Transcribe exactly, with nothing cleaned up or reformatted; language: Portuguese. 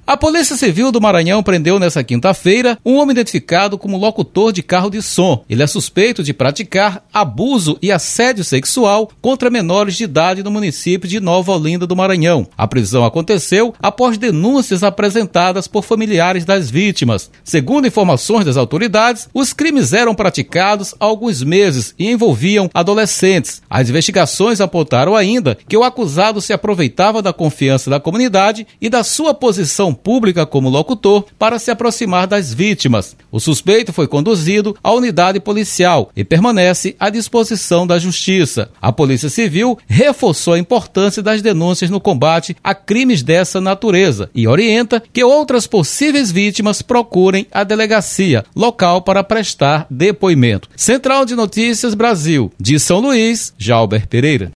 A Polícia Civil do Maranhão prendeu nesta quinta-feira um homem identificado como locutor de carro de som. Ele é suspeito de praticar abuso e assédio sexual contra menores de idade no município de Nova Olinda do Maranhão. A prisão aconteceu após denúncias apresentadas por familiares das vítimas. Segundo informações das autoridades, os crimes eram praticados há alguns meses e envolviam adolescentes. As investigações apontaram ainda que o acusado se aproveitava da confiança da comunidade e da sua posição pública como locutor para se aproximar das vítimas. O suspeito foi conduzido à unidade policial e permanece à disposição da Justiça. A Polícia Civil reforçou a importância das denúncias no combate a crimes dessa natureza e orienta que outras possíveis vítimas procurem a delegacia local para prestar depoimento. Central de Notícias Brasil, de São Luís, Jalber Pereira.